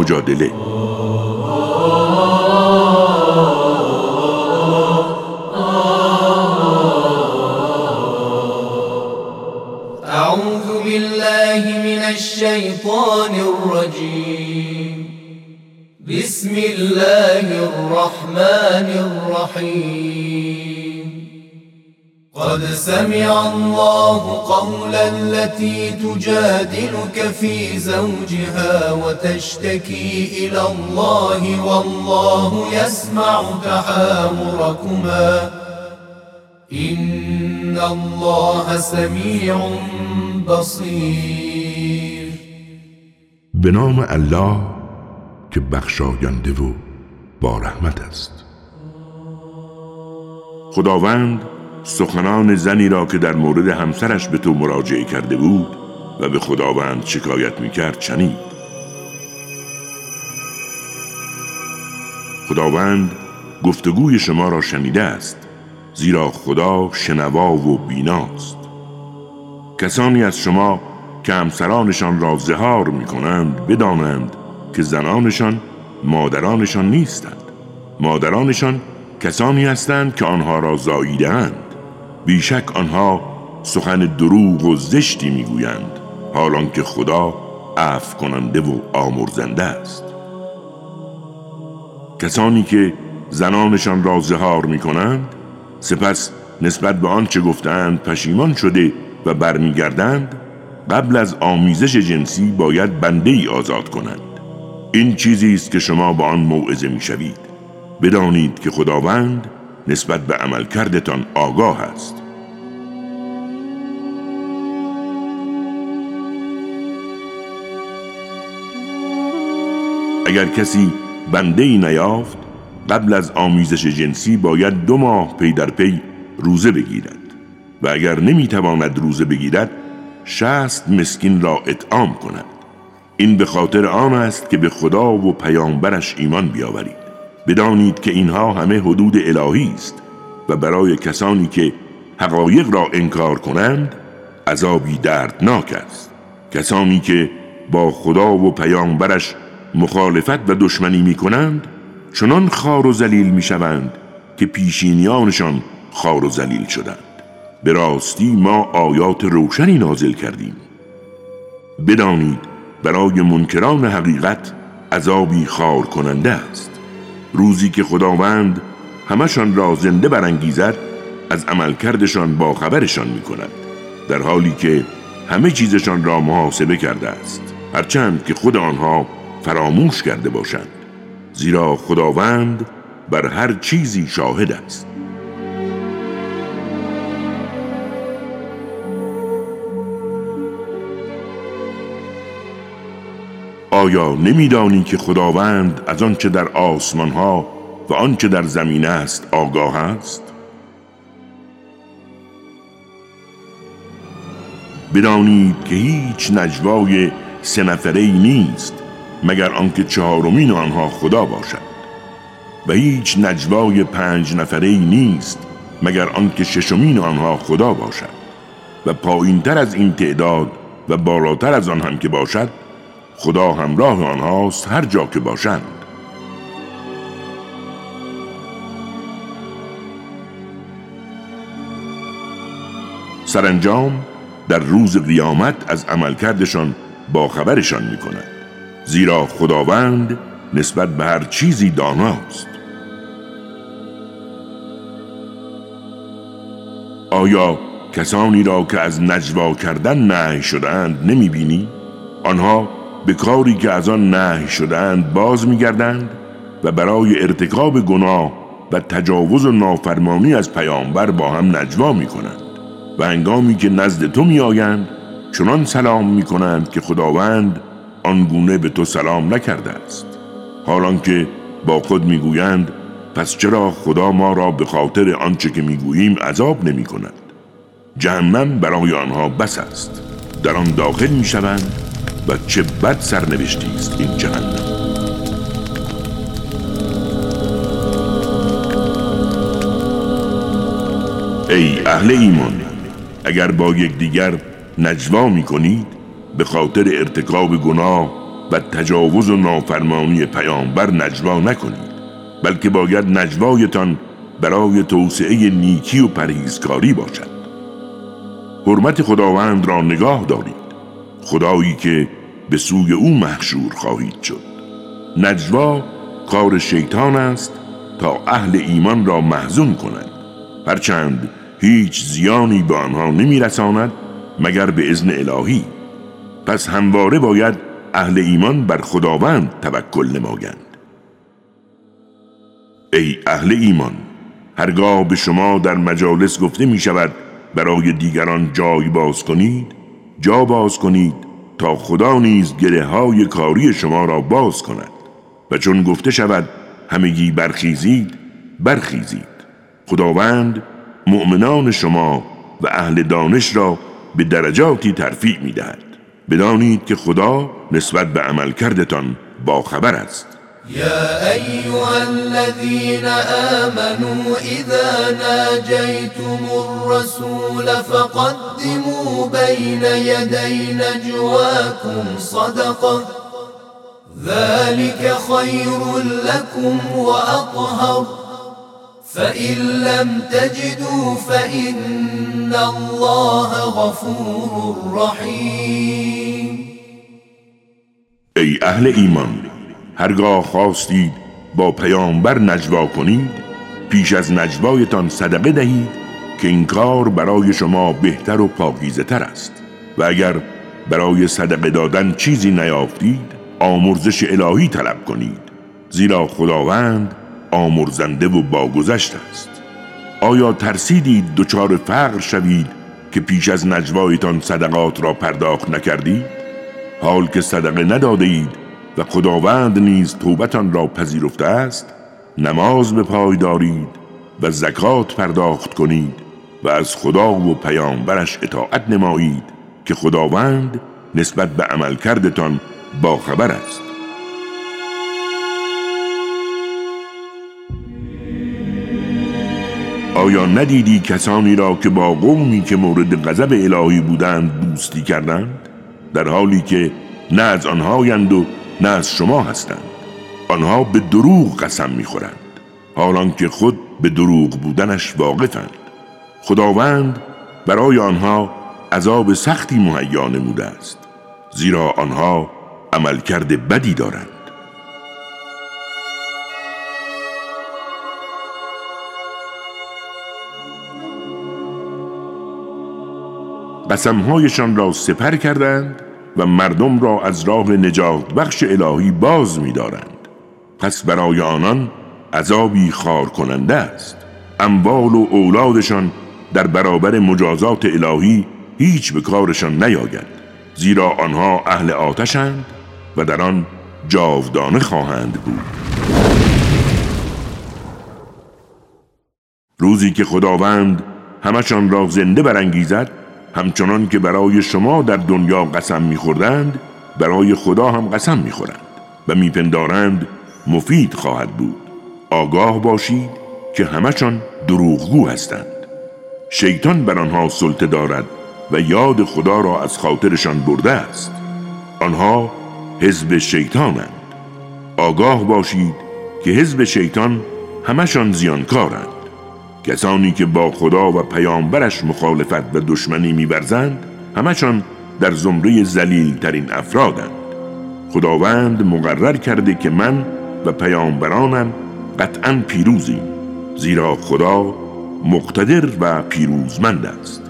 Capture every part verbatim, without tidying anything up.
مجادله. اعوذ بالله من الشیطان الرجیم. بسم الله الرحمن الرحیم. قد سمع الله قول التي تجادلك في زوجها وتشتكي إلى الله والله يسمع تحاوركما إن الله سمیع بصیر. به نام الله که بخشاینده و با رحمت است. خداوند سخنان زنی را که در مورد همسرش به تو مراجعه کرده بود و به خداوند شکایت میکرد شنید. خداوند گفتگوی شما را شنیده است، زیرا خدا شنوا و بیناست. کسانی از شما که همسرانشان را زهار میکنند بدانند که زنانشان مادرانشان نیستند. مادرانشان کسانی هستند که آنها را زاییده‌اند. بیشک آنها سخن دروغ و زشتی میگویند، حالان که خدا عفو کننده و آمرزنده است. کسانی که زنانشان را زهار میکنند سپس نسبت به آنچه گفتند پشیمان شده و برمیگردند، قبل از آمیزش جنسی باید بنده ای آزاد کنند. این چیزی است که شما با آن موعظه میشوید. بدانید که خداوند نسبت به عملکردتان آگاه است. اگر کسی بنده ای نیافت، قبل از آمیزش جنسی باید دو ماه پی در پی روزه بگیرد و اگر نمیتواند روزه بگیرد شصت مسکین را اطعام کند. این به خاطر آن است که به خدا و پیامبرش ایمان بیاورید. بدانید که اینها همه حدود الهی است و برای کسانی که حقایق را انکار کنند عذابی دردناک است. کسانی که با خدا و پیامبرش مخالفت و دشمنی می کنند چنان خار و ذلیل می شوند که پیشینیانشان خار و ذلیل شدند. به راستی ما آیات روشنی نازل کردیم. بدانید برای منکران حقیقت عذابی خار کننده است. روزی که خداوند همشان را زنده برانگیزد از عملکردشان با خبرشان می کند، در حالی که همه چیزشان را محاسبه کرده است، هرچند که خود آنها فراموش کرده باشند، زیرا خداوند بر هر چیزی شاهد است. آیا نمی‌دانی که خداوند از آنچه در آسمان‌ها و آنچه در زمین است آگاه است؟ بدانید که هیچ نجوای سه نفره‌ای نیست مگر آنکه چهارمین آنها خدا باشد و هیچ نجوای پنج نفره‌ای نیست مگر آنکه ششمین آنها خدا باشد و پایین‌تر از این تعداد و بالاتر از آن هم که باشد خدا همراه آنهاست هر جا که باشند. سرانجام در روز قیامت از عملکردشان با خبرشان می کند، زیرا خداوند نسبت به هر چیزی داناست. آیا کسانی را که از نجوا کردن نهی شده‌اند نمی بینی؟ آنها به کاری که از آن نهی شده‌اند باز می‌گردند و برای ارتکاب گناه و تجاوز و نافرمانی از پیامبر با هم نجوا می‌کنند و هنگامی که نزد تو می‌آیند چنان سلام می‌کنند که خداوند آنگونه به تو سلام نکرده است، حالان که با خود می‌گویند پس چرا خدا ما را به خاطر آنچه که می‌گوییم عذاب نمی‌کند؟ جهنم برای آنها بس است، در آن داخل می‌شوند و چه بد سرنوشتی است این جهنم. ای اهل ایمان، اگر با یکدیگر نجوا می کنید به خاطر ارتکاب گناه و تجاوز و نافرمانی پیامبر نجوا نکنید، بلکه باید نجوایتان برای توسعه نیکی و پرهیزکاری باشد. حرمت خداوند را نگاه دارید، خدایی که به سوی او محشور خواهید شد. نجوا کار شیطان است تا اهل ایمان را محزون کند، هرچند هیچ زیانی به آنها نمی رساند مگر به اذن الهی. پس همواره باید اهل ایمان بر خداوند توکل نمایند. ای اهل ایمان، هرگاه به شما در مجالس گفته می شود برای دیگران جای باز کنید، جا باز کنید تا خدا نیز گره های کاری شما را باز کند. و چون گفته شود همگی برخیزید، برخیزید. خداوند مؤمنان شما و اهل دانش را به درجاتی ترفیع می دهد. بدانید که خدا نسبت به عمل کردتان با خبر است. يا أيها الذين آمنوا إذا ناجيتم الرسول فقدموا بين يدي نجواكم صدقة ذلك خير لكم وأطهر فإن لم تجدوا فإن الله غفور رحيم. ای اهل ایمان، هرگاه خواستید با پیامبر نجوا کنید، پیش از نجوایتان صدقه دهید که این کار برای شما بهتر و پاکیزه تر است. و اگر برای صدقه دادن چیزی نیافتید، آمرزش الهی طلب کنید، زیرا خداوند آمرزنده و باگذشت است. آیا ترسیدید دچار فقر شوید که پیش از نجوایتان صدقات را پرداخت نکردید؟ حال که صدقه نداده اید و خداوند نیز توبتان را پذیرفته است، نماز به پای دارید و زکات پرداخت کنید و از خدا و پیامبرش اطاعت نمایید که خداوند نسبت به عمل کردتان با خبر است. آیا ندیدی کسانی را که با قومی که مورد غضب الهی بودند دوستی کردند، در حالی که نه از آنهایند و نه از شما هستند؟ آنها به دروغ قسم می‌خورند، حالان که خود به دروغ بودنش واقفند. خداوند برای آنها عذاب سختی مهیا نموده است، زیرا آنها عملکرد بدی دارند. قسمهایشان را سپر کردند و مردم را از راه نجات بخش الهی باز می دارند. پس برای آنان عذابی خار کننده است. اموال و اولادشان در برابر مجازات الهی هیچ به کارشان نیاید، زیرا آنها اهل آتشند و در آن جاودانه خواهند بود. روزی که خداوند همشان را زنده برانگیزد، همچنان که برای شما در دنیا قسم می‌خوردند، برای خدا هم قسم می‌خورند و می‌پندارند مفید خواهد بود. آگاه باشید که همشان دروغگو هستند. شیطان بر آنها سلطه دارد و یاد خدا را از خاطرشان برده است. آنها حزب شیطانند. آگاه باشید که حزب شیطان همشان زیانکارند. کسانی که با خدا و پیامبرش مخالفت و دشمنی می‌ورزند، همشان در زمره ذلیل ترین افرادند. خداوند مقرر کرده که من و پیامبرانم قطعاً پیروزیم، زیرا خدا مقتدر و پیروزمند است.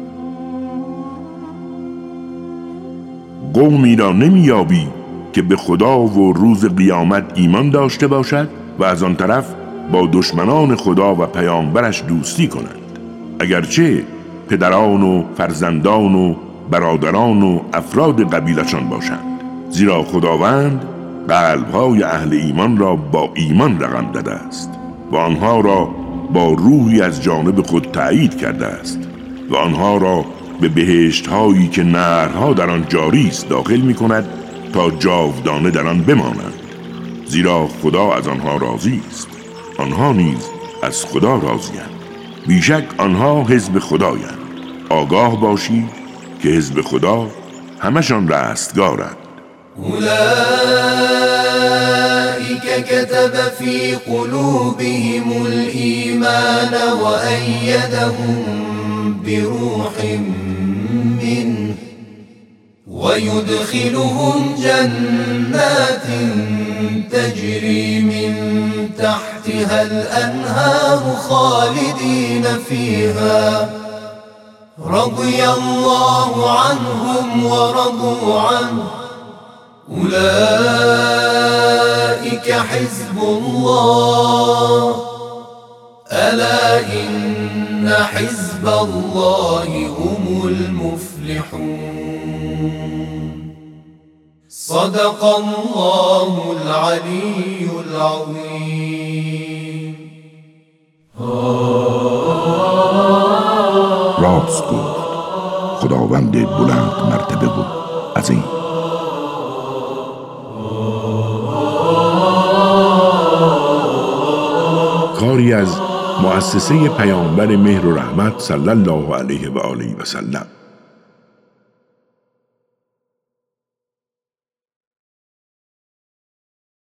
قومی را نمیابی که به خدا و روز قیامت ایمان داشته باشد و از آن طرف با دشمنان خدا و پیامبرش دوستی کنند، اگرچه پدران و فرزندان و برادران و افراد قبیلشان باشند، زیرا خداوند قلب‌های اهل ایمان را با ایمان رقم داده است و آنها را با روحی از جانب خود تأیید کرده است و آنها را به بهشت‌هایی که نهرها در آن جاری است داخل می‌کند تا جاودانه در آن بمانند، زیرا خدا از آنها راضی است. آنها نیز از خدا راضی‌اند. بیشک آنها حزب خدایند. آگاه باشید که حزب خدا همشان رستگارند. أولئك كتب في قلوبهم الإيمان وأيدهم بروح منه ويدخلهم جنات تجري من تحتها الأنهار خالدين فيها رضي الله عنهم ورضوا عنه أولئك حزب الله ألا إن حزب الله هم المفلحون صدق الله العلي العظيم. راست گفت خداوند بلند مرتبه و عظیم. کاری از مؤسسه پیامبر مهر و رحمت صلی الله علیه و آله و سلم.